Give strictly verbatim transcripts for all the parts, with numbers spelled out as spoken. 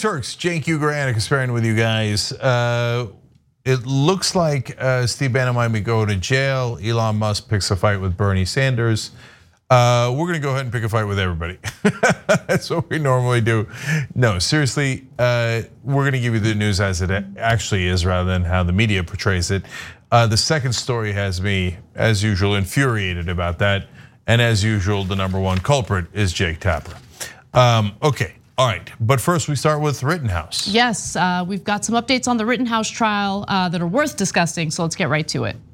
Turks, Cenk Uygur Conspiring with you guys. Uh, it looks like uh, Steve Bannon might be going to jail. Elon Musk picks a fight with Bernie Sanders. Uh, we're gonna go ahead and pick a fight with everybody. That's what we normally do. No, seriously, uh, we're gonna give you the news as it actually is rather than how the media portrays it. Uh, the second story has me, as usual, infuriated about that. And as usual, the number one culprit is Jake Tapper. Um, okay, all right, but first we start with Rittenhouse. Yes, uh, we've got some updates on the Rittenhouse trial uh, that are worth discussing, so let's get right to it.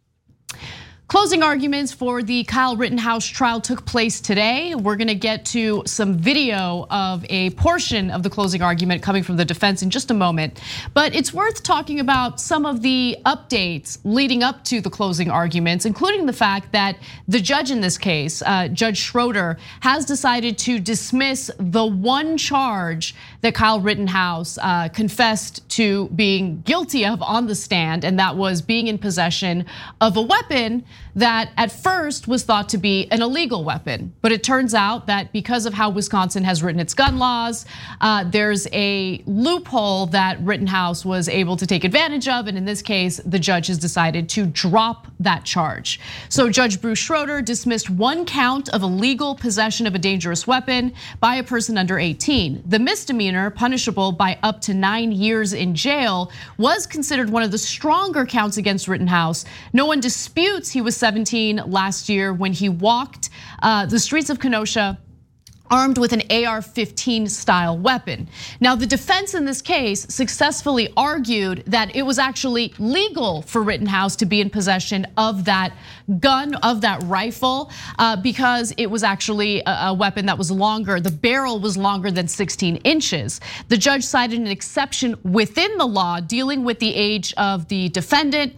Closing arguments for the Kyle Rittenhouse trial took place today. We're gonna get to some video of a portion of the closing argument coming from the defense in just a moment. But it's worth talking about some of the updates leading up to the closing arguments, including the fact that the judge in this case, uh, Judge Schroeder, has decided to dismiss the one charge that Kyle Rittenhouse uh, confessed to being guilty of on the stand, and that was being in possession of a weapon that at first was thought to be an illegal weapon. But it turns out that because of how Wisconsin has written its gun laws, uh, there's a loophole that Rittenhouse was able to take advantage of. And in this case, the judge has decided to drop that charge. So Judge Bruce Schroeder dismissed one count of illegal possession of a dangerous weapon by a person under eighteen. The misdemeanor, punishable by up to nine years in jail, was considered one of the stronger counts against Rittenhouse. No one disputes he was seventeen last year when he walked the streets of Kenosha armed with an A R fifteen style weapon. Now, the defense in this case successfully argued that it was actually legal for Rittenhouse to be in possession of that gun, of that rifle, because it was actually a weapon that was longer. The barrel was longer than sixteen inches. The judge cited an exception within the law dealing with the age of the defendant,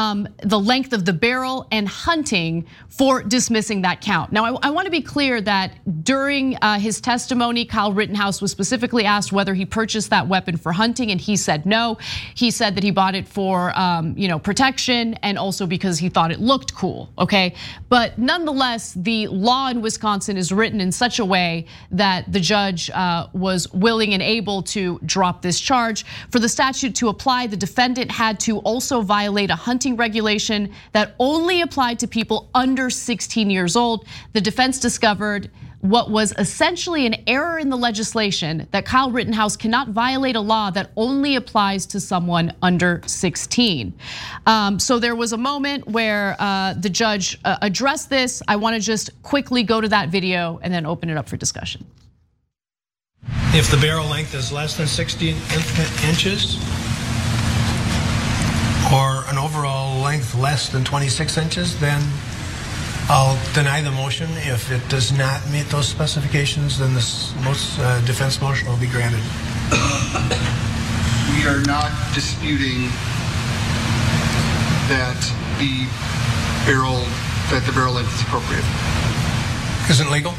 the length of the barrel, and hunting for dismissing that count. Now, I want to be clear that during his testimony, Kyle Rittenhouse was specifically asked whether he purchased that weapon for hunting, and he said no. He said that he bought it for you know, protection and also because he thought it looked cool, okay? But nonetheless, the law in Wisconsin is written in such a way that the judge was willing and able to drop this charge. For the statute to apply, the defendant had to also violate a hunting regulation that only applied to people under sixteen years old. The defense discovered what was essentially an error in the legislation, that Kyle Rittenhouse cannot violate a law that only applies to someone under sixteen. So there was a moment where the judge addressed this. I want to just quickly go to that video and then open it up for discussion. If the barrel length is less than sixteen inches, or an overall length less than twenty-six inches, then I'll deny the motion. If it does not meet those specifications, then this most defense motion will be granted. We are not disputing that the barrel, that the barrel length is appropriate. Isn't legal?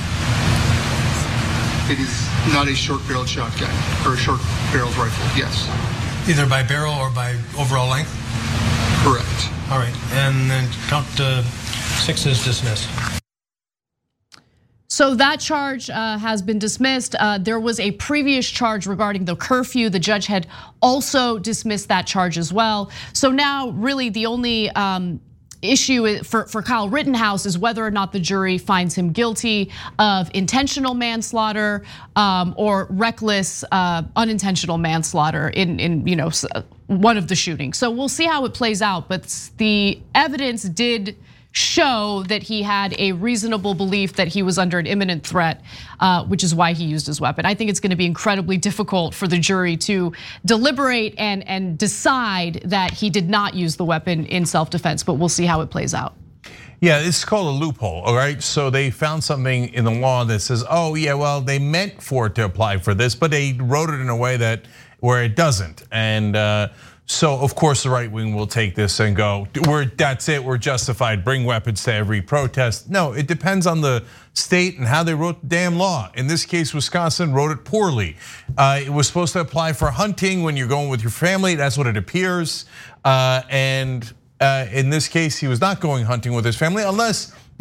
It is not a short-barreled shotgun or a short-barreled rifle. Yes. Either by barrel or by overall length. Correct. All right, and then count uh, six is dismissed. So that charge has been dismissed. There was a previous charge regarding the curfew. The judge had also dismissed that charge as well. So now really the only issue for, for Kyle Rittenhouse is whether or not the jury finds him guilty of intentional manslaughter or reckless unintentional manslaughter in, in you know, one of the shootings. So we'll see how it plays out, but the evidence did show that he had a reasonable belief that he was under an imminent threat, which is why he used his weapon. I think it's gonna be incredibly difficult for the jury to deliberate and, and decide that he did not use the weapon in self-defense, but we'll see how it plays out. Yeah, it's called a loophole, all right? So they found something in the law that says, oh yeah, well, they meant for it to apply for this, but they wrote it in a way that where it doesn't. And so of course the right wing will take this and go, we're, that's it, we're justified, bring weapons to every protest. No, it depends on the state and how they wrote the damn law. In this case, Wisconsin wrote it poorly. It was supposed to apply for hunting when you're going with your family, that's what it appears. And in this case, he was not going hunting with his family unless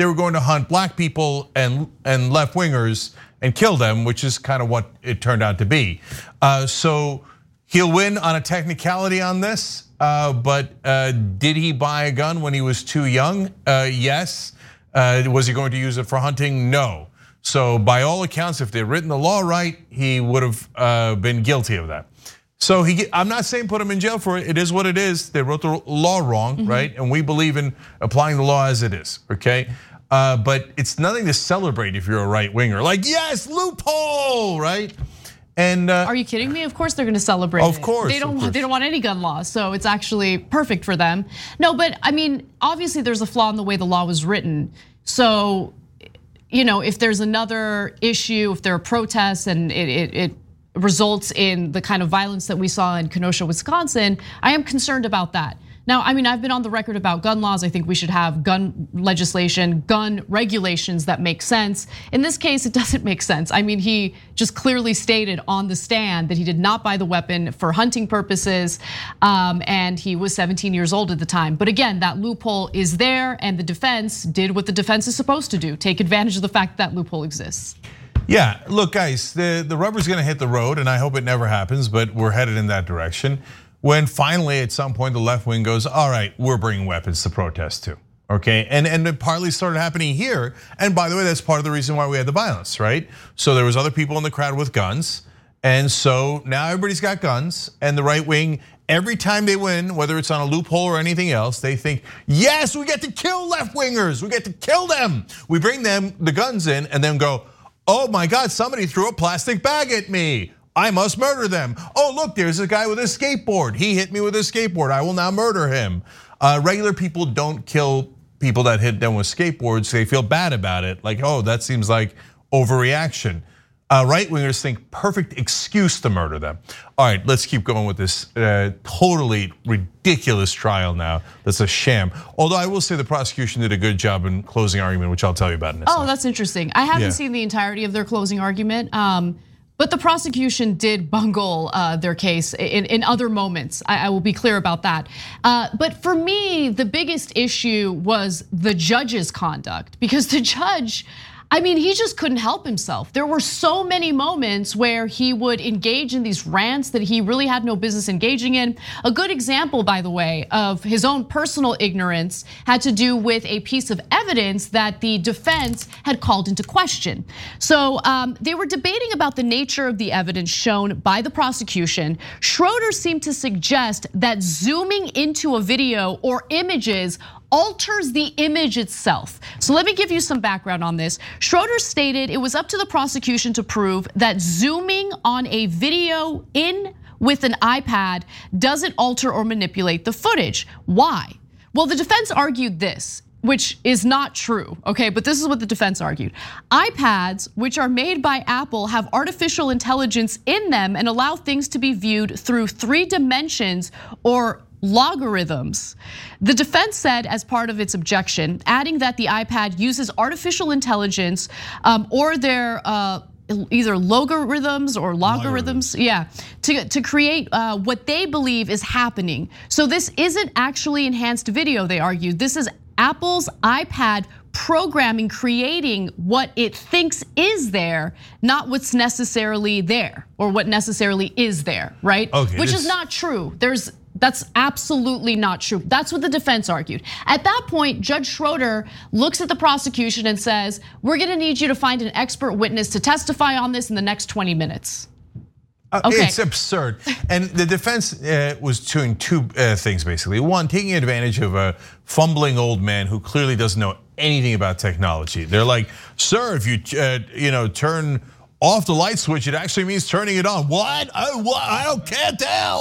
they were going to hunt black people and and left wingers and kill them, which is kind of what it turned out to be. Uh, so he'll win on a technicality on this, uh, but uh, did he buy a gun when he was too young? Uh, yes. Uh, was he going to use it for hunting? No. So by all accounts, if they'd written the law right, he would have uh, been guilty of that. So he, I'm not saying put him in jail for it. It is what it is. They wrote the law wrong, mm-hmm. right? And we believe in applying the law as it is, okay? Uh, but it's nothing to celebrate if you're a right winger. Like, yes, loophole, right? And uh, are you kidding me? Of course they're going to celebrate. Of course, they don't. Of course. They don't want any gun laws, so it's actually perfect for them. No, but I mean, obviously there's a flaw in the way the law was written. So, you know, if there's another issue, if there are protests and it, it, it results in the kind of violence that we saw in Kenosha, Wisconsin, I am concerned about that. Now, I mean, I've been on the record about gun laws. I think we should have gun legislation, gun regulations that make sense. In this case, it doesn't make sense. I mean, he just clearly stated on the stand that he did not buy the weapon for hunting purposes, um, and he was seventeen years old at the time. But again, that loophole is there, and the defense did what the defense is supposed to do, take advantage of the fact that, that loophole exists. Yeah, look, guys, the, the rubber's gonna hit the road, and I hope it never happens, but we're headed in that direction. When finally, at some point, the left wing goes, all right, we're bringing weapons to protest too, okay? And, and it partly started happening here. And by the way, that's part of the reason why we had the violence, right? So there was other people in the crowd with guns. And so now everybody's got guns, and the right wing, every time they win, whether it's on a loophole or anything else, they think, yes, we get to kill left wingers, we get to kill them. We bring them the guns in and then go, oh my God, somebody threw a plastic bag at me. I must murder them. Oh, look, there's a guy with a skateboard. He hit me with a skateboard. I will now murder him. Uh, regular people don't kill people that hit them with skateboards. They feel bad about it. Like, oh, that seems like overreaction. Uh, right wingers think perfect excuse to murder them. All right, let's keep going with this uh, totally ridiculous trial now. That's a sham. Although I will say the prosecution did a good job in closing argument, which I'll tell you about in a second. Oh, that's interesting. I haven't Yeah. seen the entirety of their closing argument. Um, But the prosecution did bungle their case in, in other moments. I, I will be clear about that. Uh, but for me, the biggest issue was the judge's conduct, because the judge, I mean, he just couldn't help himself. There were so many moments where he would engage in these rants that he really had no business engaging in. A good example, by the way, of his own personal ignorance had to do with a piece of evidence that the defense had called into question. So they were debating about the nature of the evidence shown by the prosecution. Schroeder seemed to suggest that zooming into a video or images alters the image itself. So let me give you some background on this. Schroeder stated it was up to the prosecution to prove that zooming on a video in with an iPad doesn't alter or manipulate the footage. Why? Well, the defense argued this, which is not true, okay? But this is what the defense argued. iPads, which are made by Apple, have artificial intelligence in them and allow things to be viewed through three dimensions or logarithms. The defense said as part of its objection, adding that the iPad uses artificial intelligence um, or their uh, either logarithms or logarithms, logarithms. yeah, to, to create uh, what they believe is happening. So this isn't actually enhanced video, they argued. This is Apple's iPad programming, creating what it thinks is there, not what's necessarily there or what necessarily is there, right? Okay, Which this- is not true. There's That's absolutely not true. That's what the defense argued. At that point, Judge Schroeder looks at the prosecution and says, we're gonna need you to find an expert witness to testify on this in the next twenty minutes. Okay. It's absurd. And the defense was doing two things basically. One, taking advantage of a fumbling old man who clearly doesn't know anything about technology. They're like, sir, if you you know turn off the light switch, it actually means turning it on. What? I, what? I don't can't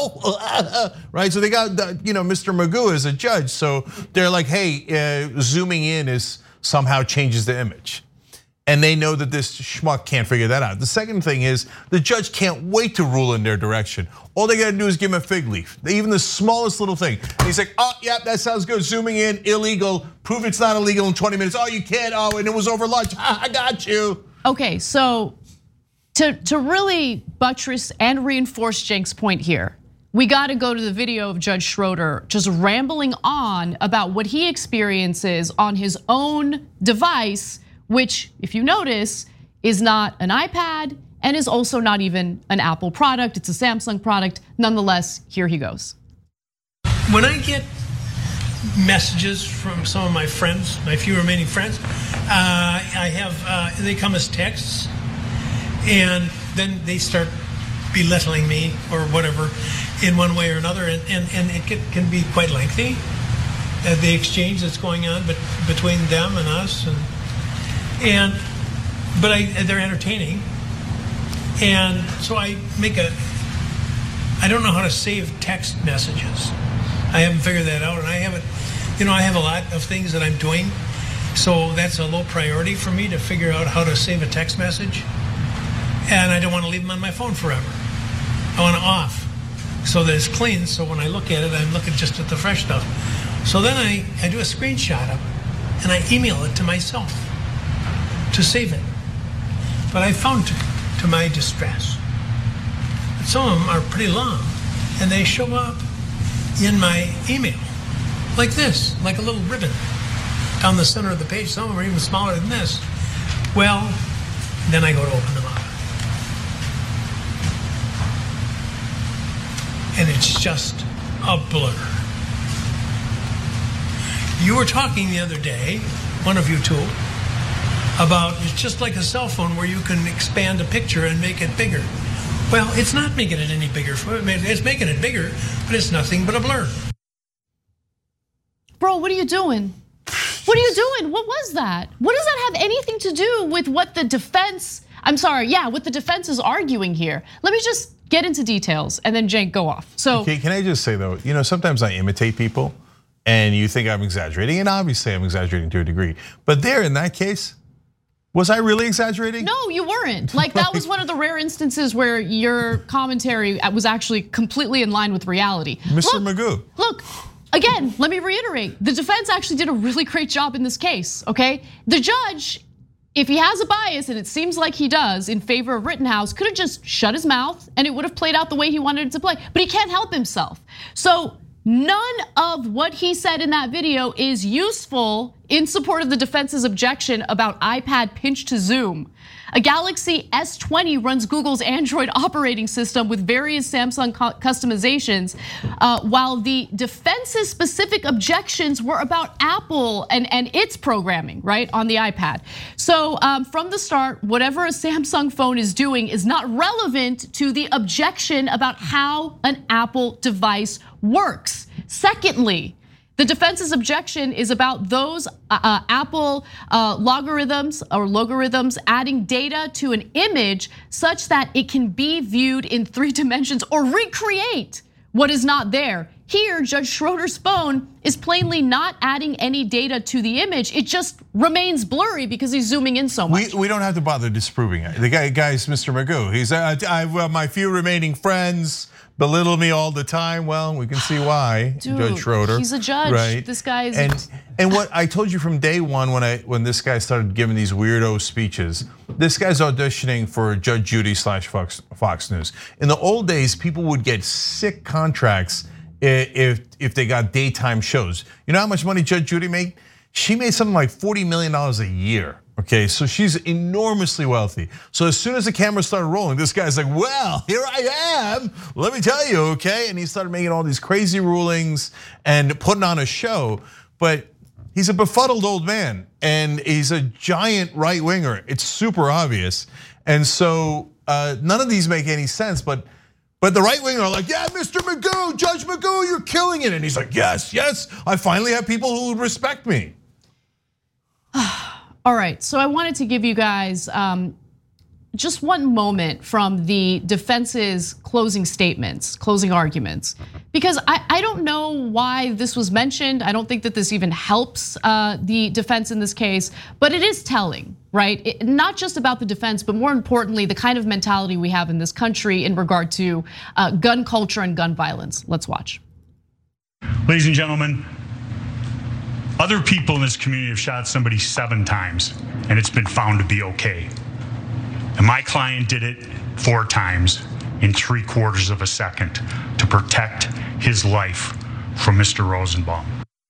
tell. Right? So they got you know Mister Magoo as a judge. So they're like, hey, uh, zooming in is somehow changes the image. And they know that this schmuck can't figure that out. The second thing is the judge can't wait to rule in their direction. All they gotta do is give him a fig leaf, even the smallest little thing. And he's like, oh, yeah, that sounds good. Zooming in, illegal. Prove it's not illegal in twenty minutes. Oh, you can't. Oh, and it was over lunch. I got you. Okay, so to, to really buttress and reinforce Cenk's point here, we gotta go to the video of Judge Schroeder just rambling on about what he experiences on his own device, which, if you notice, is not an iPad and is also not even an Apple product, it's a Samsung product. Nonetheless, here he goes. When I get messages from some of my friends, my few remaining friends, uh, I have, uh, they come as texts, and then they start belittling me or whatever in one way or another, and, and, and it can, can be quite lengthy, uh, the exchange that's going on but between them and us, and and but I they're entertaining, and so I make a I don't know how to save text messages. I haven't figured that out, and I haven't, you know, I have a lot of things that I'm doing, so that's a low priority for me to figure out how to save a text message, and I don't want to leave them on my phone forever. I want it off so that it's clean, so when I look at it, I'm looking just at the fresh stuff. So then I, I do a screenshot of it, and I email it to myself to save it. But I found, to, to my distress, that some of them are pretty long, and they show up in my email like this, like a little ribbon down the center of the page. Some of them are even smaller than this. Well, then I go to open them up, and it's just a blur. You were talking the other day, one of you two, about it's just like a cell phone where you can expand a picture and make it bigger. Well, it's not making it any bigger. It's making it bigger, but it's nothing but a blur. Bro, what are you doing? What are you doing? What was that? What does that have anything to do with what the defense, I'm sorry, yeah, what the defense is arguing here? Let me just get into details and then Cenk, go off. So okay, can I just say though, you know, sometimes I imitate people and you think I'm exaggerating, and obviously I'm exaggerating to a degree. But there, in that case, was I really exaggerating? No, you weren't. Like, that was one of the rare instances where your commentary was actually completely in line with reality. Mister Look, Magoo. Look, again, let me reiterate. The defense actually did a really great job in this case, okay? The judge, if he has a bias, and it seems like he does, in favor of Rittenhouse, could have just shut his mouth and it would have played out the way he wanted it to play. But he can't help himself. So none of what he said in that video is useful in support of the defense's objection about iPad pinch to zoom. A Galaxy S twenty runs Google's Android operating system with various Samsung customizations, uh, while the defense's specific objections were about Apple and, and its programming, right, on the iPad. So um, from the start, whatever a Samsung phone is doing is not relevant to the objection about how an Apple device works. Secondly, the defense's objection is about those uh, Apple uh, logarithms or logarithms adding data to an image such that it can be viewed in three dimensions or recreate what is not there. Here, Judge Schroeder's phone is plainly not adding any data to the image. It just remains blurry because he's zooming in so much. We, we don't have to bother disproving it. The guy, guy's Mister Magoo. He's uh, I have my few remaining friends belittle me all the time. Well, we can see why. Dude, Judge Schroeder. He's a judge. Right? This guy is. And and what I told you from day one when I when this guy started giving these weirdo speeches, this guy's auditioning for Judge Judy slash Fox Fox News. In the old days, people would get sick contracts if if they got daytime shows. You know how much money Judge Judy made? She made something like forty million dollars a year. Okay, so she's enormously wealthy. So as soon as the camera started rolling, this guy's like, well, here I am, let me tell you, okay? And he started making all these crazy rulings and putting on a show, but he's a befuddled old man and he's a giant right winger. It's super obvious. And so uh, none of these make any sense, but But the right winger are like, yeah, Mister Magoo, Judge Magoo, you're killing it. And he's like, yes, yes, I finally have people who respect me. All right, so I wanted to give you guys um, just one moment from the defense's closing statements, closing arguments, because I, I don't know why this was mentioned. I don't think that this even helps uh, the defense in this case, but it is telling, right? It, not just about the defense, but more importantly, the kind of mentality we have in this country in regard to uh, gun culture and gun violence. Let's watch. Ladies and gentlemen, other people in this community have shot somebody seven times and it's been found to be okay. And my client did it four times in three quarters of a second to protect his life from Mister Rosenbaum.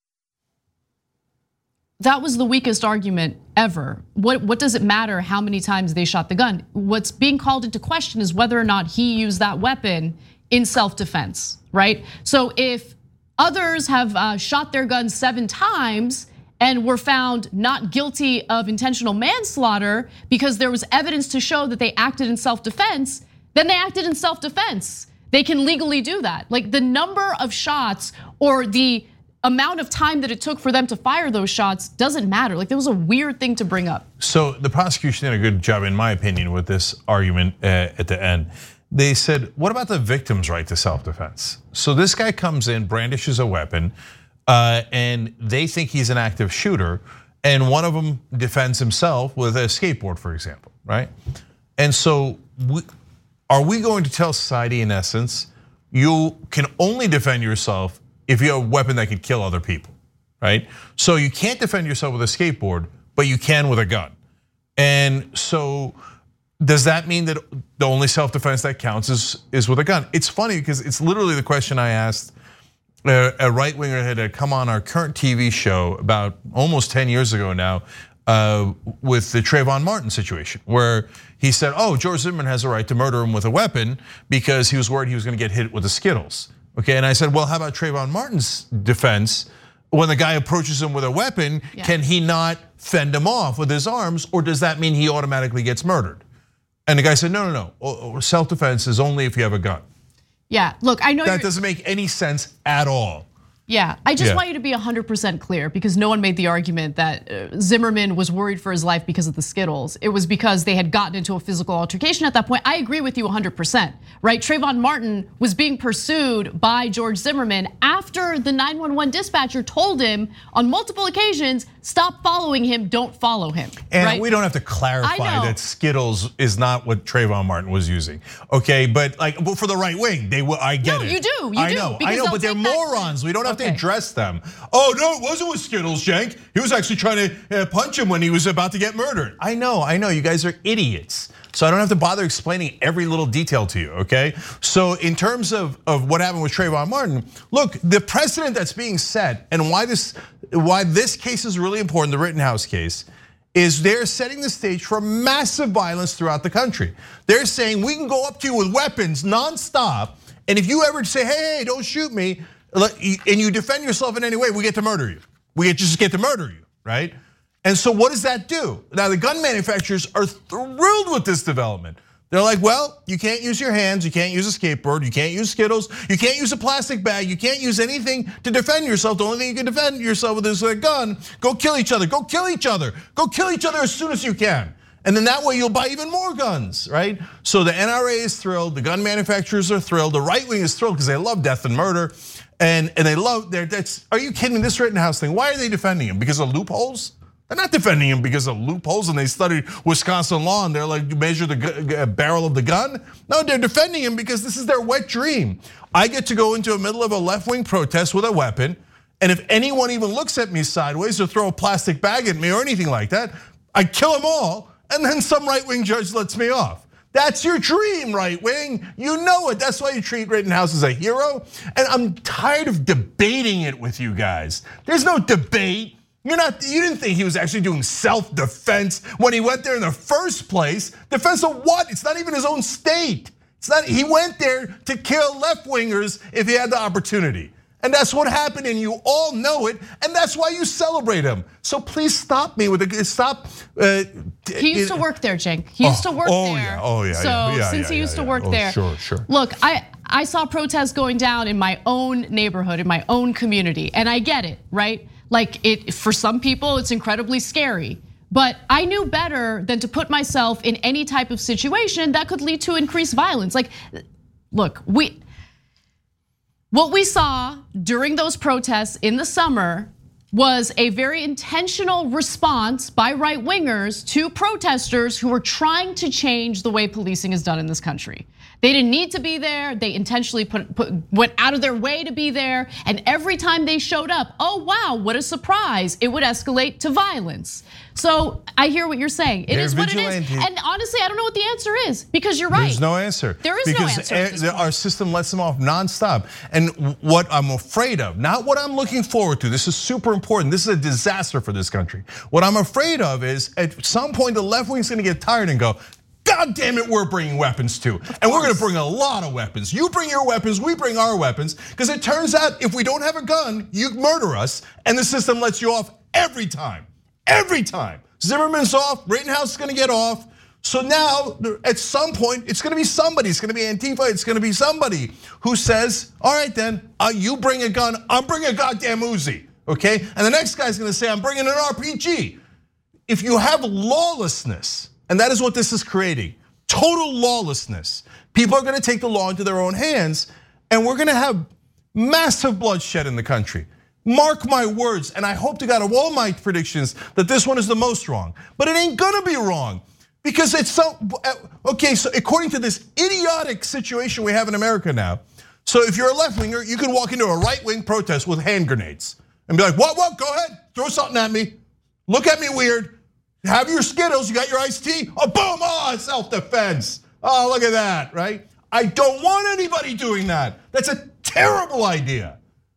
That was the weakest argument ever. What, what does it matter how many times they shot the gun? What's being called into question is whether or not he used that weapon in self-defense, right? So if others have uh, shot their guns seven times and were found not guilty of intentional manslaughter because there was evidence to show that they acted in self-defense, then they acted in self-defense. They can legally do that. Like the number of shots or the amount of time that it took for them to fire those shots doesn't matter. Like, that was a weird thing to bring up. So the prosecution did a good job, in my opinion, with this argument at the end. They said, what about the victim's right to self-defense? So this guy comes in, brandishes a weapon, uh, and they think he's an active shooter, and one of them defends himself with a skateboard, for example, right? And so we, are we going to tell society, in essence, you can only defend yourself if you have a weapon that could kill other people, right? So you can't defend yourself with a skateboard, but you can with a gun. And so does that mean that the only self-defense that counts is, is with a gun? It's funny because it's literally the question I asked a right-winger had come on our current T V show about almost ten years ago now uh, with the Trayvon Martin situation, where he said, oh, George Zimmerman has a right to murder him with a weapon because he was worried he was gonna get hit with the Skittles. Okay, and I said, well, how about Trayvon Martin's defense? When the guy approaches him with a weapon, yeah. can he not fend him off with his arms, or does that mean he automatically gets murdered? And the guy said, no, no, no, self-defense is only if you have a gun. Yeah, look, I know that doesn't make any sense at all. Yeah, I just yeah. want you to be one hundred percent clear, because no one made the argument that Zimmerman was worried for his life because of the Skittles. It was because they had gotten into a physical altercation at that point. I agree with you one hundred percent, right? Trayvon Martin was being pursued by George Zimmerman after the nine one one dispatcher told him on multiple occasions, stop following him, don't follow him. And right? we don't have to clarify that Skittles is not what Trayvon Martin was using, okay? But like, well, for the right wing, they will. I get no, it. you do. You I do, know. I know, but they're morons. We don't have okay. to address them. Oh no, it wasn't with Skittles, Cenk. He was actually trying to punch him when he was about to get murdered. I know. I know. You guys are idiots. So I don't have to bother explaining every little detail to you, okay? So in terms of, of what happened with Trayvon Martin, look, the precedent that's being set and why this, why this case is really important, the Rittenhouse case, is they're setting the stage for massive violence throughout the country. They're saying we can go up to you with weapons nonstop, and if you ever say, hey, hey, don't shoot me, and you defend yourself in any way, we get to murder you. We just get to murder you, right? And so what does that do? Now the gun manufacturers are thrilled with this development. They're like, well, you can't use your hands, you can't use a skateboard, you can't use Skittles, you can't use a plastic bag, you can't use anything to defend yourself. The only thing you can defend yourself with is a gun. Go kill each other, go kill each other, go kill each other as soon as you can. And then that way you'll buy even more guns, right? So the N R A is thrilled, the gun manufacturers are thrilled, the right wing is thrilled because they love death and murder. And, and they love their, that's, are you kidding me, this Rittenhouse thing, why are they defending him? Because of loopholes? They're not defending him because of loopholes and they studied Wisconsin law and they're like, measure the barrel of the gun. No, they're defending him because this is their wet dream. I get to go into the middle of a left-wing protest with a weapon, and if anyone even looks at me sideways or throw a plastic bag at me or anything like that, I kill them all, and then some right-wing judge lets me off. That's your dream, right wing. You know it. That's why you treat Rittenhouse as a hero. And I'm tired of debating it with you guys. There's no debate. You're not, you didn't think he was actually doing self-defense when he went there in the first place. Defense of what? It's not even his own state. It's not, he went there to kill left-wingers if he had the opportunity. And that's what happened, and you all know it, and that's why you celebrate him. So please stop me with it. Stop. Uh, he used it, to work there, Cenk. He used oh, to work oh, there. Yeah, oh yeah. So yeah, yeah, since yeah, he used yeah, to work yeah. there, oh, sure, sure. Look, I I saw protests going down in my own neighborhood, in my own community, and I get it, right? Like it for some people, it's incredibly scary. But I knew better than to put myself in any type of situation that could lead to increased violence. Like, look, we. What we saw during those protests in the summer was a very intentional response by right wingers to protesters who were trying to change the way policing is done in this country. They didn't need to be there. They intentionally put, put went out of their way to be there. And every time they showed up, oh wow, what a surprise. It would escalate to violence. So I hear what you're saying. It They're is what vigilante. it is. And honestly, I don't know what the answer is, because you're right. There's no answer. There is because no answer. At this our system lets them off nonstop. And what I'm afraid of, not what I'm looking forward to, this is super important. This is a disaster for this country. What I'm afraid of is at some point the left wing's gonna get tired and go, God damn it, we're bringing weapons too. And we're gonna bring a lot of weapons. You bring your weapons, we bring our weapons. Because it turns out if we don't have a gun, you murder us, and the system lets you off every time, every time. Zimmerman's off, Rittenhouse is gonna get off. So now, at some point, it's gonna be somebody, it's gonna be Antifa, it's gonna be somebody who says, all right then, you bring a gun, I'm bringing a goddamn Uzi, okay? And the next guy's gonna say, I'm bringing an R P G. If you have lawlessness, and that is what this is creating, total lawlessness. People are gonna take the law into their own hands, and we're gonna have massive bloodshed in the country. Mark my words, and I hope to God of all my predictions that this one is the most wrong. But it ain't gonna be wrong, because it's so, okay, so according to this idiotic situation we have in America now, so if you're a left-winger, you can walk into a right-wing protest with hand grenades and be like, what, what, go ahead, throw something at me, look at me weird. Have your Skittles, you got your iced tea, oh boom, oh, self-defense. Oh, look at that, right? I don't want anybody doing that. That's a terrible idea.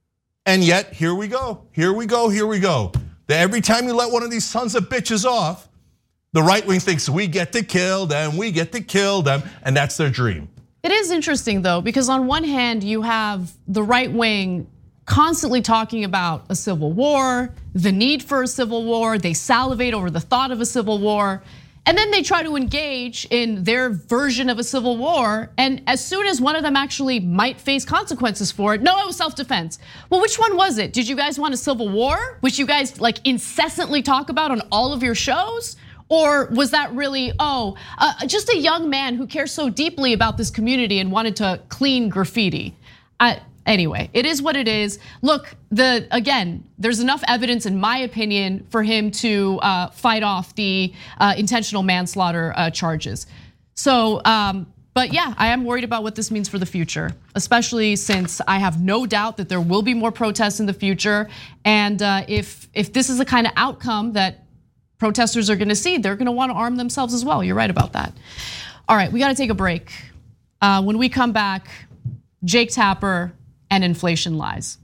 And yet, here we go, here we go, here we go. That every time you let one of these sons of bitches off, the right wing thinks we get to kill them, we get to kill them, and that's their dream. It is interesting though, because on one hand, you have the right wing constantly talking about a civil war, the need for a civil war. They salivate over the thought of a civil war. And then they try to engage in their version of a civil war. And as soon as one of them actually might face consequences for it, no, it was self-defense. Well, which one was it? Did you guys want a civil war, which you guys like incessantly talk about on all of your shows? Or was that really, oh, uh, just a young man who cares so deeply about this community and wanted to clean graffiti? I, Anyway, it is what it is. Look, the again, there's enough evidence, in my opinion, for him to uh, fight off the uh, intentional manslaughter uh, charges. So, um, but yeah, I am worried about what this means for the future, especially since I have no doubt that there will be more protests in the future. And uh, if if this is the kind of outcome that protesters are going to see, they're going to want to arm themselves as well. You're right about that. All right, we got to take a break. Uh, when we come back, Jake Tapper and inflation lies.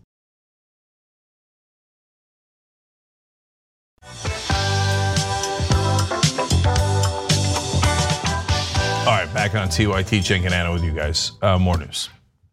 All right, back on T Y T, Cenk and Anna with you guys. Uh, more news.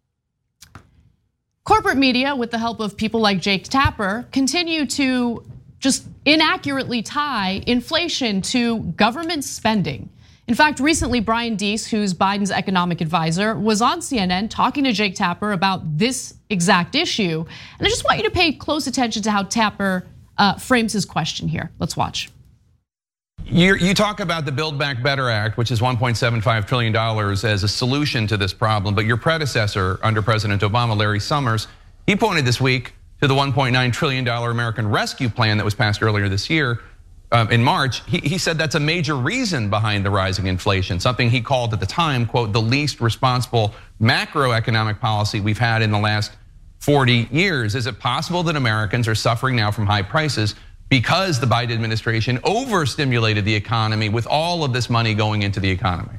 Corporate media, with the help of people like Jake Tapper, continue to just inaccurately tie inflation to government spending. In fact, recently Brian Deese, who's Biden's economic advisor, was on C N N talking to Jake Tapper about this exact issue. And I just want you to pay close attention to how Tapper frames his question here. Let's watch. You're, you talk about the Build Back Better Act, which is one point seven five trillion dollars as a solution to this problem. But your predecessor under President Obama, Larry Summers, he pointed this week to the one point nine trillion dollars American Rescue Plan that was passed earlier this year. Um, in March, he, he said that's a major reason behind the rising inflation, something he called at the time, quote, the least responsible macroeconomic policy we've had in the last forty years. Is it possible that Americans are suffering now from high prices because the Biden administration overstimulated the economy with all of this money going into the economy?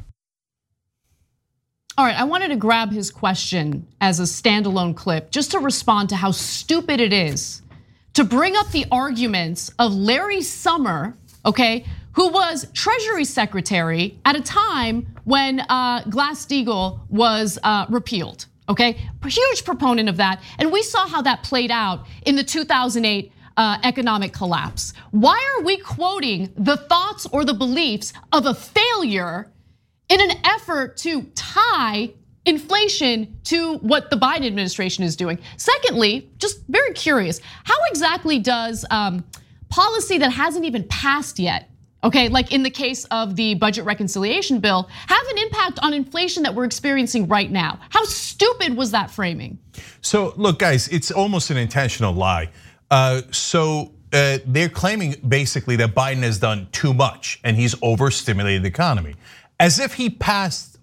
All right, I wanted to grab his question as a standalone clip just to respond to how stupid it is to bring up the arguments of Larry Summer, okay, who was Treasury Secretary at a time when Glass-Steagall was repealed, okay? A huge proponent of that, and we saw how that played out in the two thousand eight economic collapse. Why are we quoting the thoughts or the beliefs of a failure in an effort to tie inflation to what the Biden administration is doing? Secondly, just very curious, how exactly does um, policy that hasn't even passed yet, okay, like in the case of the budget reconciliation bill, have an impact on inflation that we're experiencing right now? How stupid was that framing? So look, guys, it's almost an intentional lie. Uh, so uh, they're claiming basically that Biden has done too much and he's overstimulated the economy, as if he passed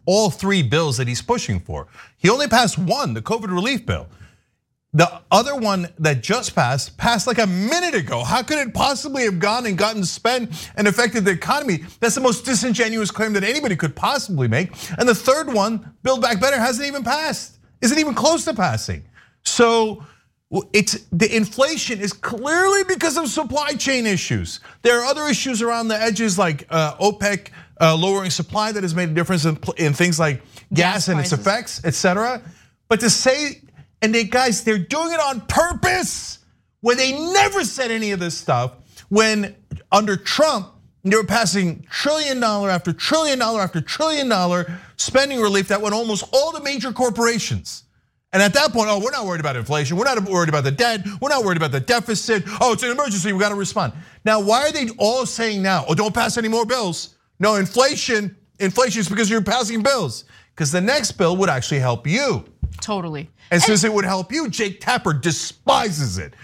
all three bills that he's pushing for. He only passed one, the COVID relief bill. The other one that just passed, passed like a minute ago. How could it possibly have gone and gotten spent and affected the economy? That's the most disingenuous claim that anybody could possibly make. And the third one, Build Back Better, hasn't even passed. Isn't even close to passing. So it's the inflation is clearly because of supply chain issues. There are other issues around the edges like OPEC lowering supply that has made a difference in, in things like gas, gas and its effects, et cetera. But to say, and they guys, they're doing it on purpose when they never said any of this stuff. When under Trump, they were passing trillion dollar after trillion dollar after trillion dollar spending relief that went almost all the major corporations. And at that point, oh, we're not worried about inflation. We're not worried about the debt. We're not worried about the deficit. Oh, it's an emergency, we gotta respond. Now, why are they all saying now, oh, don't pass any more bills? No, inflation, inflation is because you're passing bills. Because the next bill would actually help you. Totally. And since it would help you, Jake Tapper despises it.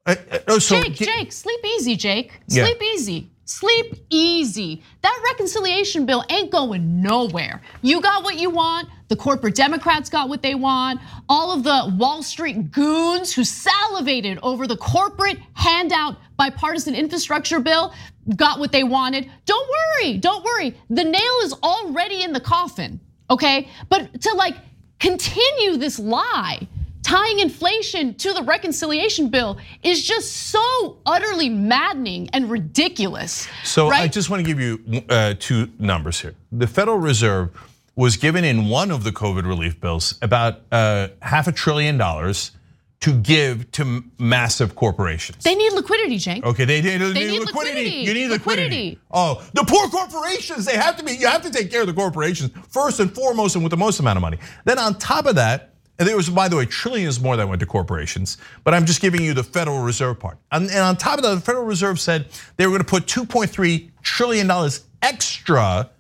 So, Jake, Jake, sleep easy, Jake. Sleep yeah. easy. Sleep easy. That reconciliation bill ain't going nowhere. You got what you want. The corporate Democrats got what they want. All of the Wall Street goons who salivated over the corporate handout bipartisan infrastructure bill got what they wanted. Don't worry, don't worry. The nail is already in the coffin, okay? But to like continue this lie, tying inflation to the reconciliation bill is just so utterly maddening and ridiculous. So right? I just want to give you uh, two numbers here. The Federal Reserve was given in one of the COVID relief bills about uh, half a trillion dollars to give to massive corporations. They need liquidity, Jake. Okay, they, they, they, they need, need liquidity. liquidity. You need liquidity. liquidity. Oh, the poor corporations, they have to be, you have to take care of the corporations first and foremost and with the most amount of money. Then on top of that, and there was, by the way, trillions more that went to corporations, but I'm just giving you the Federal Reserve part. And on top of that, the Federal Reserve said they were gonna put two point three trillion dollars extra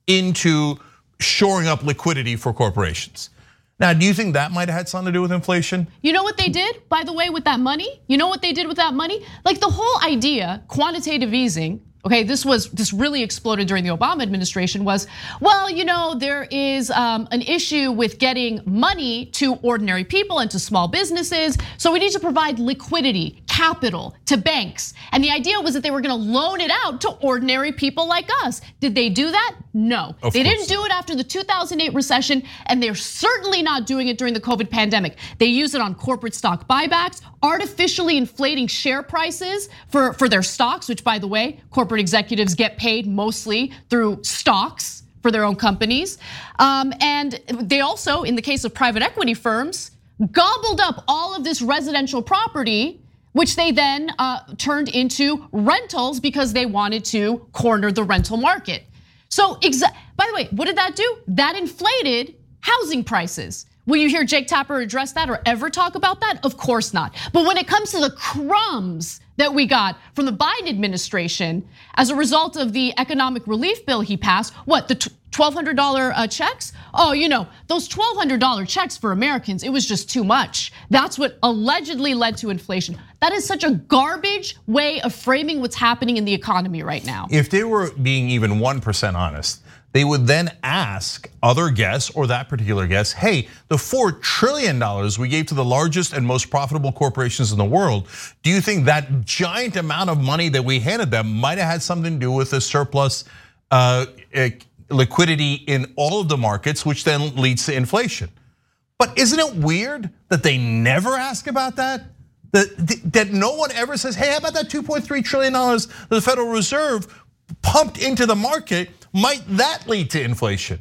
into shoring up liquidity for corporations. Now, do you think that might have had something to do with inflation? You know what they did, by the way, with that money? You know what they did with that money? Like the whole idea, quantitative easing, okay, this was this really exploded during the Obama administration was, well, you know, there is um, an issue with getting money to ordinary people and to small businesses. So we need to provide liquidity, capital to banks. And the idea was that they were gonna loan it out to ordinary people like us. Did they do that? No. Of they course. didn't do it after the two thousand eight recession, and they're certainly not doing it during the COVID pandemic. They use it on corporate stock buybacks, artificially inflating share prices for, for their stocks, which by the way, corporate executives get paid mostly through stocks for their own companies. Um, and they also, in the case of private equity firms, gobbled up all of this residential property, which they then uh, turned into rentals because they wanted to corner the rental market. So, by the way, what did that do? That inflated housing prices. Will you hear Jake Tapper address that or ever talk about that? Of course not. But when it comes to the crumbs that we got from the Biden administration as a result of the economic relief bill he passed, what, the twelve hundred dollar checks? Oh, you know, those twelve hundred dollar checks for Americans, it was just too much. That's what allegedly led to inflation. That is such a garbage way of framing what's happening in the economy right now. If they were being even one percent honest, they would then ask other guests or that particular guest, hey, the four trillion dollars we gave to the largest and most profitable corporations in the world, do you think that giant amount of money that we handed them might have had something to do with the surplus uh, liquidity in all of the markets, which then leads to inflation? But isn't it weird that they never ask about that? That, that no one ever says, hey, how about that two point three trillion dollars the Federal Reserve pumped into the market? Might that lead to inflation?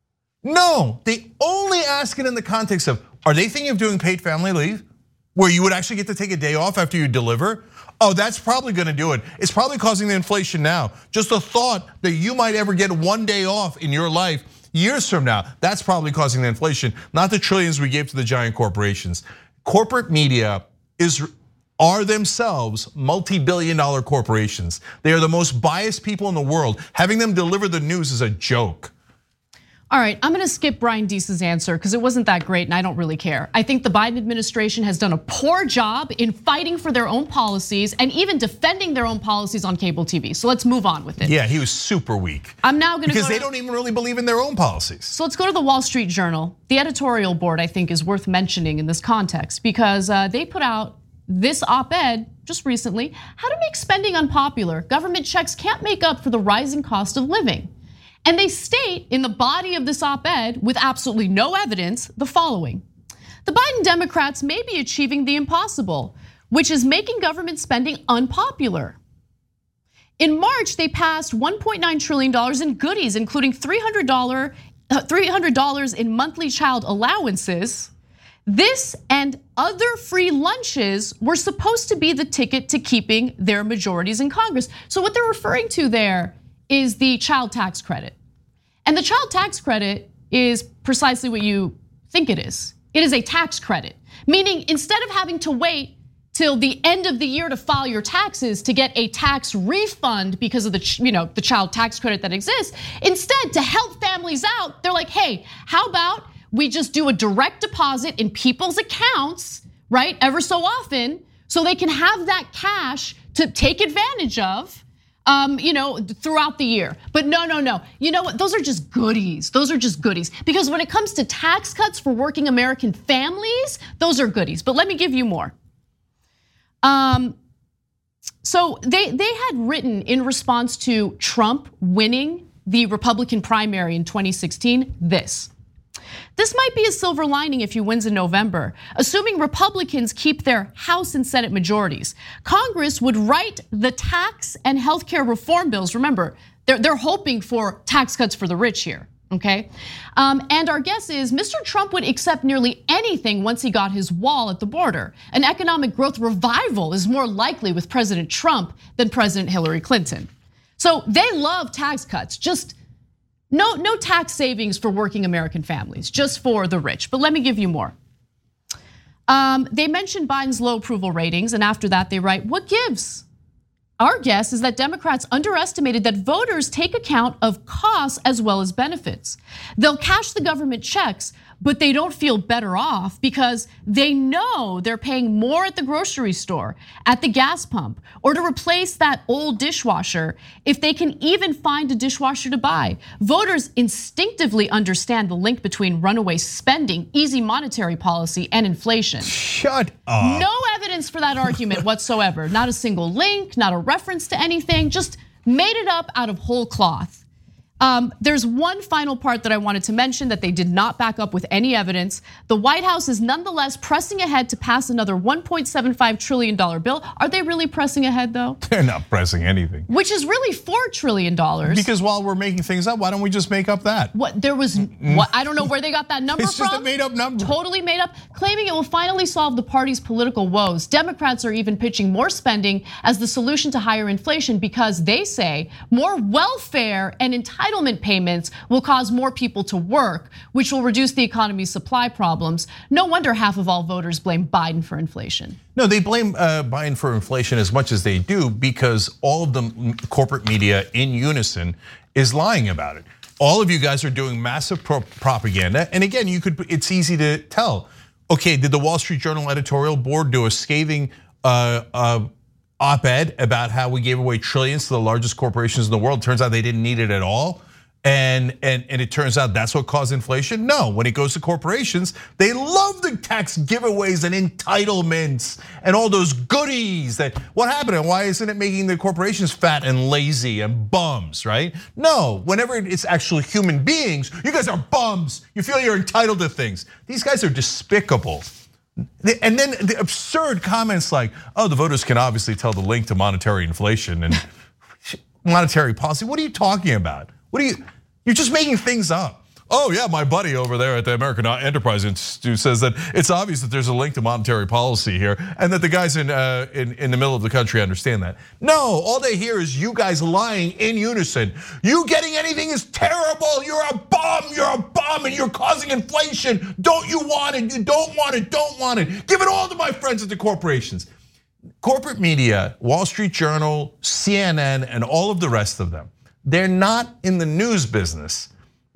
No, they only ask it in the context of, are they thinking of doing paid family leave? Where you would actually get to take a day off after you deliver? Oh, that's probably gonna do it. It's probably causing the inflation now. Just the thought that you might ever get one day off in your life years from now, that's probably causing the inflation, not the trillions we gave to the giant corporations. Corporate media is are themselves multi-billion dollar corporations. They are the most biased people in the world. Having them deliver the news is a joke. All right, I'm gonna skip Brian Deese's answer because it wasn't that great and I don't really care. I think the Biden administration has done a poor job in fighting for their own policies and even defending their own policies on cable T V. So let's move on with it. Yeah, he was super weak. I'm now gonna Because go they to, don't even really believe in their own policies. So let's go to the Wall Street Journal. The editorial board, I think, is worth mentioning in this context because they put out this op-ed just recently, how to make spending unpopular. Government checks can't make up for the rising cost of living. And they state in the body of this op-ed with absolutely no evidence the following. The Biden Democrats may be achieving the impossible, which is making government spending unpopular. In March, they passed one point nine trillion dollars in goodies, including three hundred dollars in monthly child allowances. This and other free lunches were supposed to be the ticket to keeping their majorities in Congress. So what they're referring to there is the child tax credit. And the child tax credit is precisely what you think it is. It is a tax credit, meaning instead of having to wait till the end of the year to file your taxes to get a tax refund because of the, you know, the child tax credit that exists, instead to help families out, they're like, hey, how about we just do a direct deposit in people's accounts, right, ever so often, so they can have that cash to take advantage of Um, you know, throughout the year. But no, no, no. You know what? Those are just goodies. Those are just goodies. Because when it comes to tax cuts for working American families, those are goodies. But let me give you more. Um, so they they had written in response to Trump winning the Republican primary in twenty sixteen this. This might be a silver lining if he wins in November. Assuming Republicans keep their House and Senate majorities, Congress would write the tax and healthcare reform bills. Remember, they're, they're hoping for tax cuts for the rich here, okay? Um, and our guess is Mister Trump would accept nearly anything once he got his wall at the border. An economic growth revival is more likely with President Trump than President Hillary Clinton. So they love tax cuts, just No, no tax savings for working American families, just for the rich. But let me give you more. Um, they mentioned Biden's low approval ratings, and after that they write, what gives? Our guess is that Democrats underestimated that voters take account of costs as well as benefits. They'll cash the government checks, but they don't feel better off because they know they're paying more at the grocery store, at the gas pump, or to replace that old dishwasher if they can even find a dishwasher to buy. Voters instinctively understand the link between runaway spending, easy monetary policy, and inflation. Shut up. No evidence for that argument whatsoever. Not a single link, not a reference to anything, just made it up out of whole cloth. Um, there's one final part that I wanted to mention that they did not back up with any evidence. The White House is nonetheless pressing ahead to pass another one point seven five trillion dollars bill. Are they really pressing ahead though? They're not pressing anything. Which is really four trillion dollars. Because while we're making things up, why don't we just make up that? What there was, what I don't know where they got that number it's from. It's just a made up number. Totally made up, claiming it will finally solve the party's political woes. Democrats are even pitching more spending as the solution to higher inflation because they say more welfare and entitlement payments will cause more people to work, which will reduce the economy's supply problems. No wonder half of all voters blame Biden for inflation. No, they blame Biden for inflation as much as they do because all of the corporate media in unison is lying about it. All of you guys are doing massive pro propaganda. And again, you could it's easy to tell. Okay, did the Wall Street Journal editorial board do a scathing uh, uh, op-ed about how we gave away trillions to the largest corporations in the world? Turns out they didn't need it at all. And, and, and it turns out that's what caused inflation? No, when it goes to corporations, they love the tax giveaways and entitlements and all those goodies. That what happened and why isn't it making the corporations fat and lazy and bums, right? No, whenever it's actually human beings, you guys are bums. You feel you're entitled to things. These guys are despicable. And then the absurd comments like, oh, the voters can obviously tell the link to monetary inflation and monetary policy. What are you talking about? What are you, you're just making things up. Oh yeah, my buddy over there at the American Enterprise Institute says that it's obvious that there's a link to monetary policy here and that the guys in, uh, in, in the middle of the country understand that. No, all they hear is you guys lying in unison. You getting anything is terrible. You're a bum, you're a bum and you're causing inflation. Don't you want it, you don't want it, don't want it. Give it all to my friends at the corporations. Corporate media, Wall Street Journal, C N N, and all of the rest of them, they're not in the news business.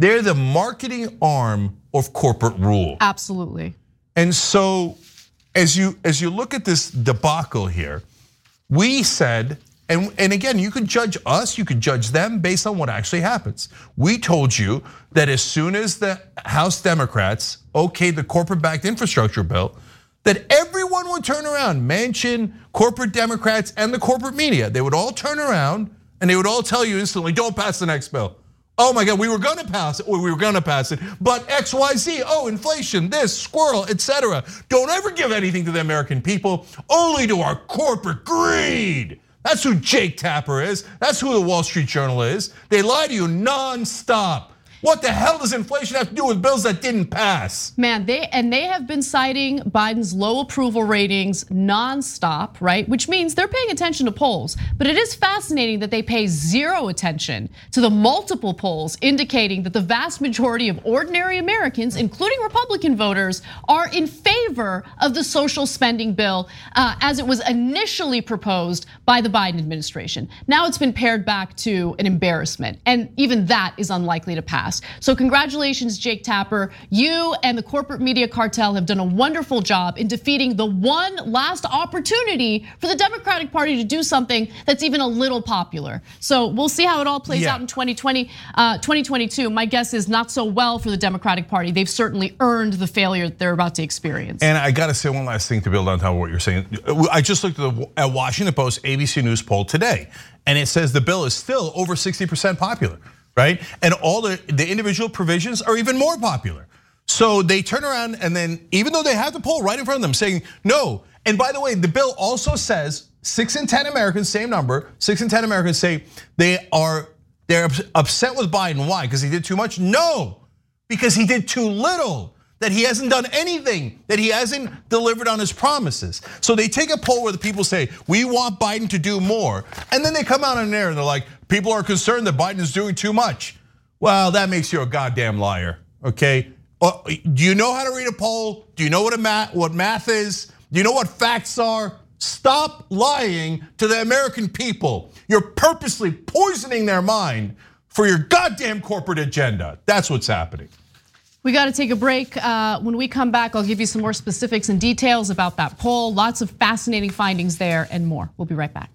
They're the marketing arm of corporate rule. Absolutely. And so as you as you look at this debacle here, we said, and, and again, you could judge us, you could judge them based on what actually happens. We told you that as soon as the House Democrats okayed the corporate-backed infrastructure bill, that everyone would turn around, Manchin, corporate Democrats, and the corporate media. They would all turn around and they would all tell you instantly, don't pass the next bill. Oh my God, we were gonna pass it, or we were gonna pass it, but X, Y, Z, oh, inflation, this, squirrel, et cetera. Don't ever give anything to the American people, only to our corporate greed. That's who Jake Tapper is. That's who the Wall Street Journal is. They lie to you nonstop. What the hell does inflation have to do with bills that didn't pass? Man, they and they have been citing Biden's low approval ratings nonstop, right? Which means they're paying attention to polls. But it is fascinating that they pay zero attention to the multiple polls indicating that the vast majority of ordinary Americans, including Republican voters, are in favor of the social spending bill uh, as it was initially proposed by the Biden administration. Now it's been pared back to an embarrassment, and even that is unlikely to pass. So congratulations, Jake Tapper. You and the corporate media cartel have done a wonderful job in defeating the one last opportunity for the Democratic Party to do something that's even a little popular. So we'll see how it all plays yeah. out in twenty twenty, uh, twenty twenty-two. My guess is not so well for the Democratic Party. They've certainly earned the failure that they're about to experience. And I gotta say one last thing to build on top of what you're saying. I just looked at the Washington Post A B C News poll today, and it says the bill is still over sixty percent popular. Right? And all the, the individual provisions are even more popular. So they turn around and then, even though they have the poll right in front of them saying no, and by the way, the bill also says six in ten Americans, same number, six in ten Americans say they are, they're upset with Biden. Why? Because he did too much? No, because he did too little. That he hasn't done anything, that he hasn't delivered on his promises. So they take a poll where the people say, we want Biden to do more. And then they come out on there and they're like, people are concerned that Biden is doing too much. Well, that makes you a goddamn liar, okay? Do you know how to read a poll? Do you know what a math, what math is? Do you know what facts are? Stop lying to the American people. You're purposely poisoning their mind for your goddamn corporate agenda. That's what's happening. We got to take a break. When we come back, I'll give you some more specifics and details about that poll. Lots of fascinating findings there and more. We'll be right back.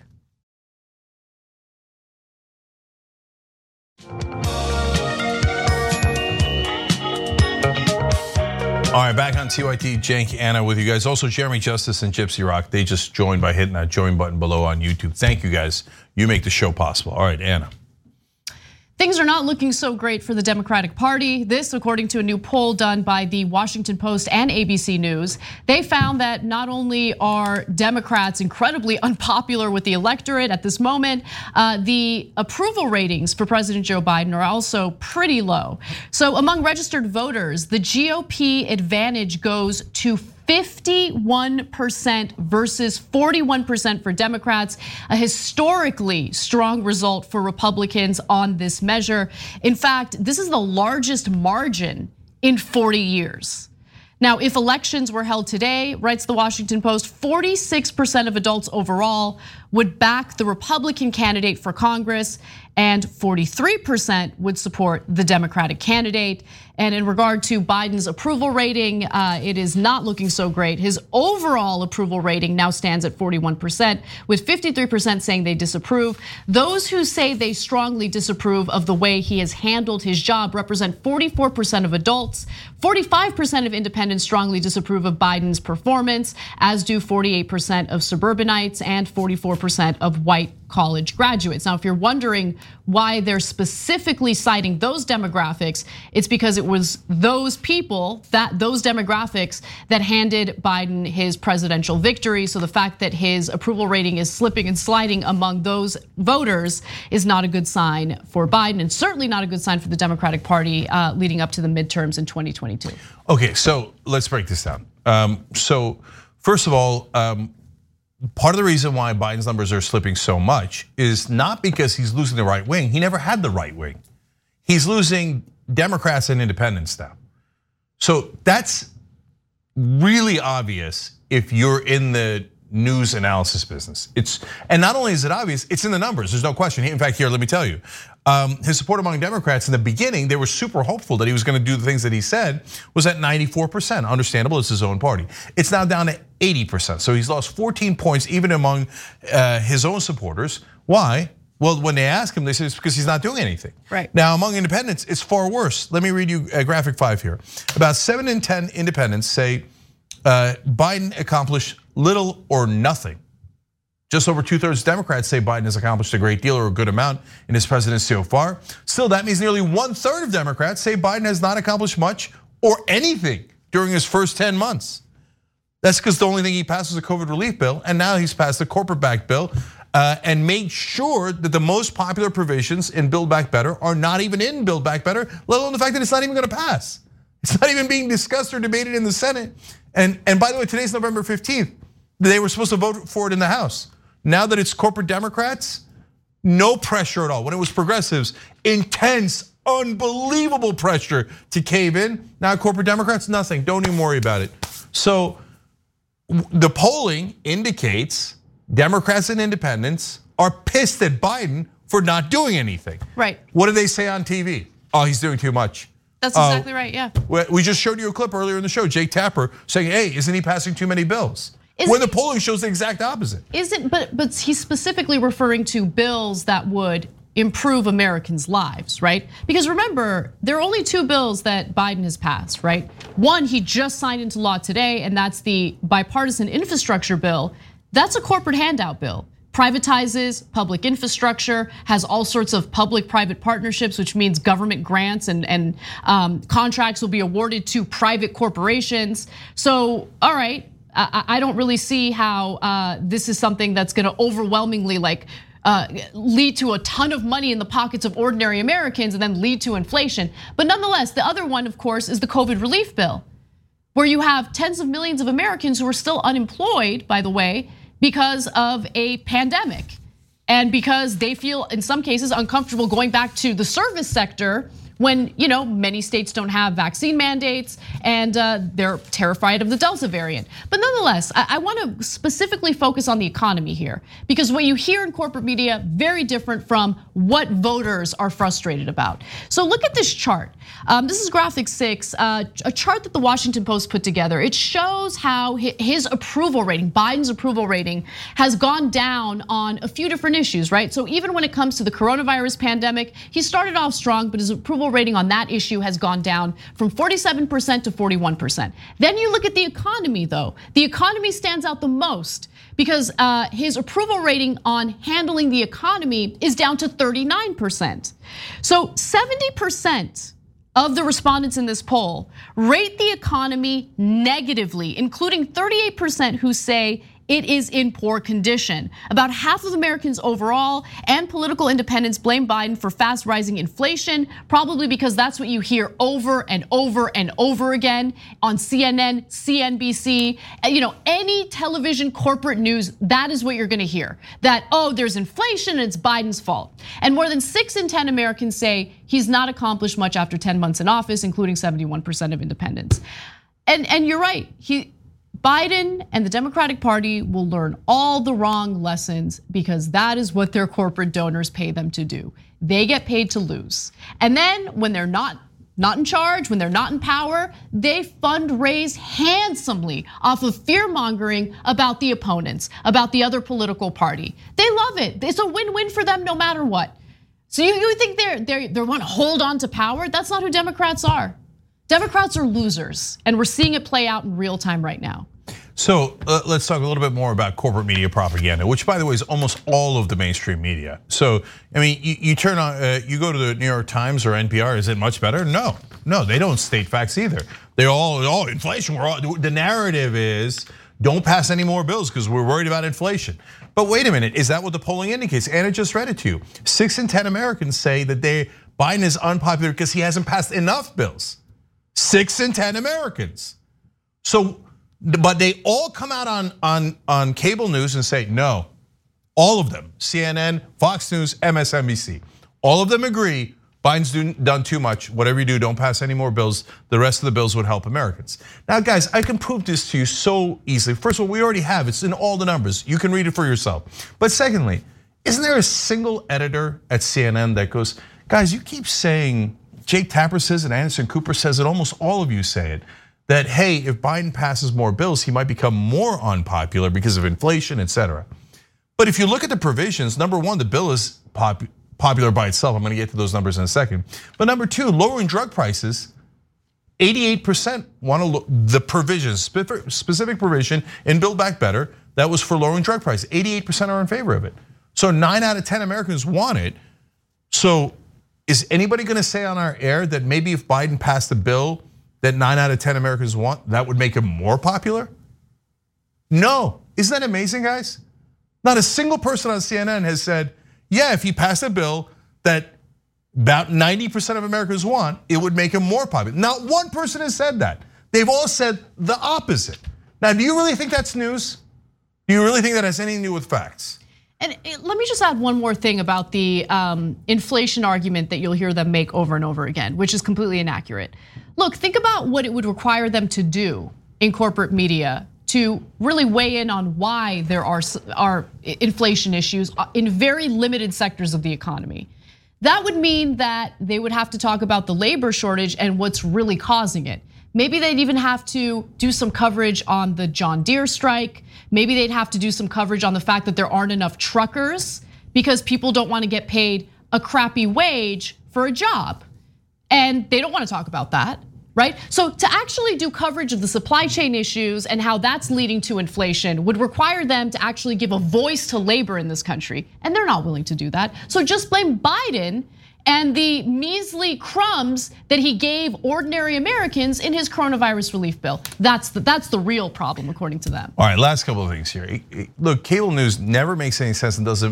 All right, back on T Y T, Cenk, Anna with you guys. Also, Jeremy Justice and Gypsy Rock. They just joined by hitting that join button below on YouTube. Thank you guys. You make the show possible. All right, Anna. Things are not looking so great for the Democratic Party. This, according to a new poll done by the Washington Post and A B C News. They found that not only are Democrats incredibly unpopular with the electorate at this moment, the approval ratings for President Joe Biden are also pretty low. So among registered voters, the G O P advantage goes to fifty-one percent versus forty-one percent for Democrats, a historically strong result for Republicans on this measure. In fact, this is the largest margin in forty years. Now, if elections were held today, writes the Washington Post, forty-six percent of adults overall would back the Republican candidate for Congress, and forty-three percent would support the Democratic candidate. And in regard to Biden's approval rating, it is not looking so great. His overall approval rating now stands at forty-one percent, with fifty-three percent saying they disapprove. Those who say they strongly disapprove of the way he has handled his job represent forty-four percent of adults. forty-five percent of independents strongly disapprove of Biden's performance, as do forty-eight percent of suburbanites and forty-four percent of white college graduates. Now, if you're wondering why they're specifically citing those demographics, it's because it was those people, that those demographics that handed Biden his presidential victory. So the fact that his approval rating is slipping and sliding among those voters is not a good sign for Biden, and certainly not a good sign for the Democratic Party leading up to the midterms in twenty twenty-two. Okay, so let's break this down. Um, so first of all, um, part of the reason why Biden's numbers are slipping so much is not because he's losing the right wing. He never had the right wing. He's losing Democrats and independents now. So that's really obvious if you're in the news analysis business. It's and not only is it obvious, it's in the numbers. There's no question. In fact, here, let me tell you, um, his support among Democrats in the beginning, they were super hopeful that he was going to do the things that he said, was at ninety-four percent. Understandable, it's his own party. It's now down to eighty percent. So he's lost fourteen points even among uh, his own supporters. Why? Well, when they ask him, they say it's because he's not doing anything. Right. Now, among independents, it's far worse. Let me read you a graphic five here. About seven in ten independents say uh, Biden accomplished little or nothing. Just over two thirds of Democrats say Biden has accomplished a great deal or a good amount in his presidency so far. Still, that means nearly one third of Democrats say Biden has not accomplished much or anything during his first ten months. That's because the only thing he passed was a COVID relief bill, and now he's passed a corporate-backed bill. Uh, and made sure that the most popular provisions in Build Back Better are not even in Build Back Better, let alone the fact that it's not even going to pass. It's not even being discussed or debated in the Senate. And, and by the way, today's November fifteenth. They were supposed to vote for it in the House. Now that it's corporate Democrats, no pressure at all. When it was progressives, intense, unbelievable pressure to cave in. Now corporate Democrats, nothing. Don't even worry about it. So the polling indicates Democrats and independents are pissed at Biden for not doing anything. Right. What do they say on T V? Oh, he's doing too much. That's exactly uh, right, yeah. We just showed you a clip earlier in the show, Jake Tapper saying, hey, isn't he passing too many bills? Isn't when the polling shows the exact opposite. Isn't, but, but he's specifically referring to bills that would improve Americans' lives, right? Because remember, there are only two bills that Biden has passed, right? One, he just signed into law today, and that's the bipartisan infrastructure bill. That's a corporate handout bill. Privatizes public infrastructure, has all sorts of public-private partnerships, which means government grants and, and um, contracts will be awarded to private corporations. So, all right, I, I don't really see how uh, this is something that's gonna overwhelmingly like uh, lead to a ton of money in the pockets of ordinary Americans and then lead to inflation. But nonetheless, the other one, of course, is the COVID relief bill, where you have tens of millions of Americans who are still unemployed, by the way, because of a pandemic. And because they feel, in some cases, uncomfortable going back to the service sector when you know many states don't have vaccine mandates and they're terrified of the Delta variant. But nonetheless, I want to specifically focus on the economy here, because what you hear in corporate media, very different from what voters are frustrated about. So look at this chart. Um, this is graphic six, uh, a chart that the Washington Post put together. It shows how his approval rating, Biden's approval rating, has gone down on a few different issues, right? So even when it comes to the coronavirus pandemic, he started off strong, but his approval rating on that issue has gone down from forty-seven percent to forty-one percent. Then you look at the economy, though. The economy stands out the most because uh, his approval rating on handling the economy is down to thirty-nine percent. So seventy percent of the respondents in this poll rate the economy negatively, including thirty-eight percent who say it is in poor condition. About half of Americans overall and political independents blame Biden for fast rising inflation, probably because that's what you hear over and over and over again on C N N, C N B C, you know, any television corporate news, that is what you're gonna hear. That, oh, there's inflation and it's Biden's fault. And more than six in ten Americans say he's not accomplished much after ten months in office, including seventy-one percent of independents. And, and you're right, he, Biden and the Democratic Party will learn all the wrong lessons because that is what their corporate donors pay them to do. They get paid to lose. And then when they're not not in charge, when they're not in power, they fundraise handsomely off of fear-mongering about the opponents, about the other political party. They love it. It's a win-win for them no matter what. So you, you think they're they they want to hold on to power? That's not who Democrats are. Democrats are losers, and we're seeing it play out in real time right now. So uh, let's talk a little bit more about corporate media propaganda, which, by the way, is almost all of the mainstream media. So, I mean, you, you turn on, uh, you go to the New York Times or N P R. Is it much better? No, no, they don't state facts either. They're all, oh, inflation. We're all, the narrative is don't pass any more bills because we're worried about inflation. But wait a minute, is that what the polling indicates? Anna just read it to you. Six in ten Americans say that they Biden is unpopular because he hasn't passed enough bills. Six in ten Americans. So, but they all come out on, on, on cable news and say, no, all of them, C N N, Fox News, M S N B C, all of them agree Biden's do, done too much. Whatever you do, don't pass any more bills. The rest of the bills would help Americans. Now, guys, I can prove this to you so easily. First of all, we already have. It's in all the numbers. You can read it for yourself. But secondly, isn't there a single editor at C N N that goes, guys, you keep saying, Jake Tapper says it, Anderson Cooper says it, almost all of you say it, that, hey, if Biden passes more bills, he might become more unpopular because of inflation, et cetera. But if you look at the provisions, number one, the bill is popular. Popular by itself. I'm going to get to those numbers in a second. But number two, lowering drug prices, eighty-eight percent want to look, the provisions, specific provision in Build Back Better, that was for lowering drug prices. eighty-eight percent are in favor of it. So nine out of ten Americans want it. So is anybody going to say on our air that maybe if Biden passed a bill that nine out of ten Americans want, that would make him more popular? No. Isn't that amazing, guys? Not a single person on C N N has said, yeah, if he passed a bill that about ninety percent of Americans want, it would make him more popular. Not one person has said that. They've all said the opposite. Now, do you really think that's news? Do you really think that has anything to do with facts? And let me just add one more thing about the um, inflation argument that you'll hear them make over and over again, which is completely inaccurate. Look, think about what it would require them to do in corporate media to really weigh in on why there are, are inflation issues in very limited sectors of the economy. That would mean that they would have to talk about the labor shortage and what's really causing it. Maybe they'd even have to do some coverage on the John Deere strike. Maybe they'd have to do some coverage on the fact that there aren't enough truckers because people don't want to get paid a crappy wage for a job. And they don't want to talk about that. Right? So to actually do coverage of the supply chain issues and how that's leading to inflation would require them to actually give a voice to labor in this country. And they're not willing to do that. So just blame Biden and the measly crumbs that he gave ordinary Americans in his coronavirus relief bill. That's the, that's the real problem, according to them. All right, last couple of things here. Look, cable news never makes any sense and doesn't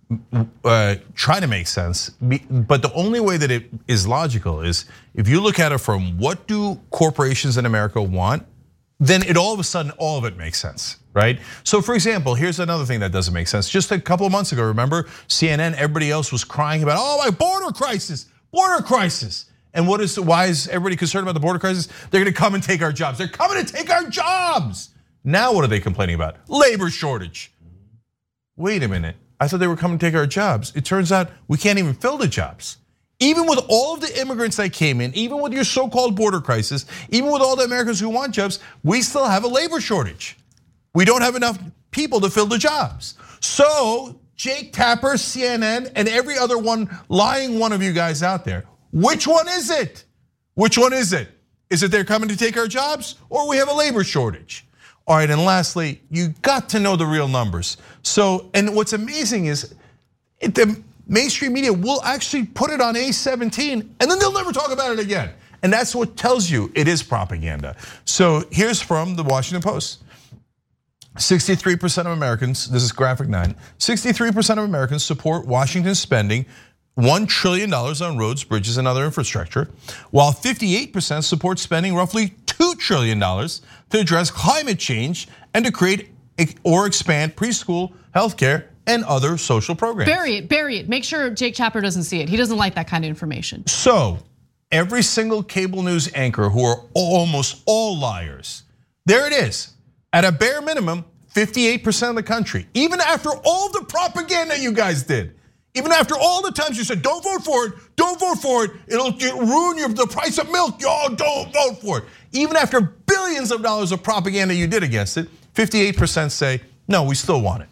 Uh, try to make sense, but the only way that it is logical is if you look at it from what do corporations in America want, then it all of a sudden, all of it makes sense, right? So for example, here's another thing that doesn't make sense. Just a couple of months ago, remember, C N N, everybody else was crying about, oh, my border crisis, border crisis. And what is, why is everybody concerned about the border crisis? They're gonna come and take our jobs. They're coming to take our jobs. Now what are they complaining about? Labor shortage. Wait a minute. I thought they were coming to take our jobs. It turns out we can't even fill the jobs. Even with all of the immigrants that came in, even with your so-called border crisis, even with all the Americans who want jobs, we still have a labor shortage. We don't have enough people to fill the jobs. So Jake Tapper, C N N, and every other one lying one of you guys out there, which one is it? Which one is it? Is it they're coming to take our jobs or we have a labor shortage? All right, and lastly, you got to know the real numbers. So, and what's amazing is the mainstream media will actually put it on A seventeen and then they'll never talk about it again. And that's what tells you it is propaganda. So here's from the Washington Post. sixty-three percent of Americans, this is graphic nine, sixty-three percent of Americans support Washington spending one trillion dollars on roads, bridges, and other infrastructure, while fifty-eight percent support spending roughly two trillion dollars to address climate change and to create or expand preschool, healthcare, and other social programs. Bury it, bury it. Make sure Jake Tapper doesn't see it. He doesn't like that kind of information. So, every single cable news anchor who are almost all liars, there it is. At a bare minimum, fifty-eight percent of the country, even after all the propaganda you guys did, even after all the times you said, don't vote for it, don't vote for it, it'll ruin your, the price of milk, y'all don't vote for it. Even after billions of dollars of propaganda you did against it, fifty-eight percent say, no, we still want it.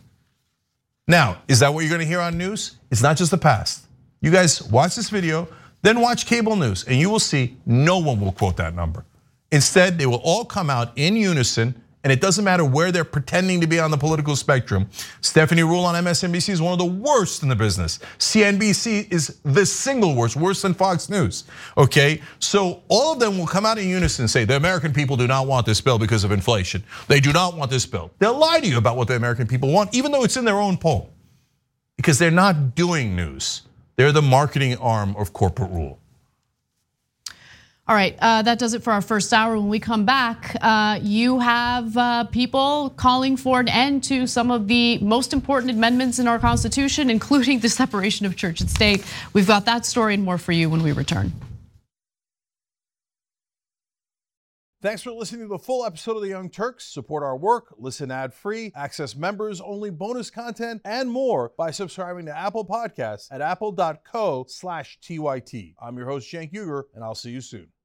Now, is that what you're gonna hear on news? It's not just the past. You guys watch this video, then watch cable news, and you will see no one will quote that number. Instead, they will all come out in unison, and it doesn't matter where they're pretending to be on the political spectrum. Stephanie Ruhle on M S N B C is one of the worst in the business. C N B C is the single worst, worse than Fox News, okay? So all of them will come out in unison and say the American people do not want this bill because of inflation. They do not want this bill. They'll lie to you about what the American people want, even though it's in their own poll, because they're not doing news. They're the marketing arm of corporate rule. All right, uh, that does it for our first hour. When we come back, uh, you have uh, people calling for an end to some of the most important amendments in our Constitution, including the separation of church and state. We've got that story and more for you when we return. Thanks for listening to the full episode of The Young Turks. Support our work, listen ad-free, access members-only bonus content, and more by subscribing to Apple Podcasts at apple dot co slash T Y T. I'm your host, Cenk Uygur, and I'll see you soon.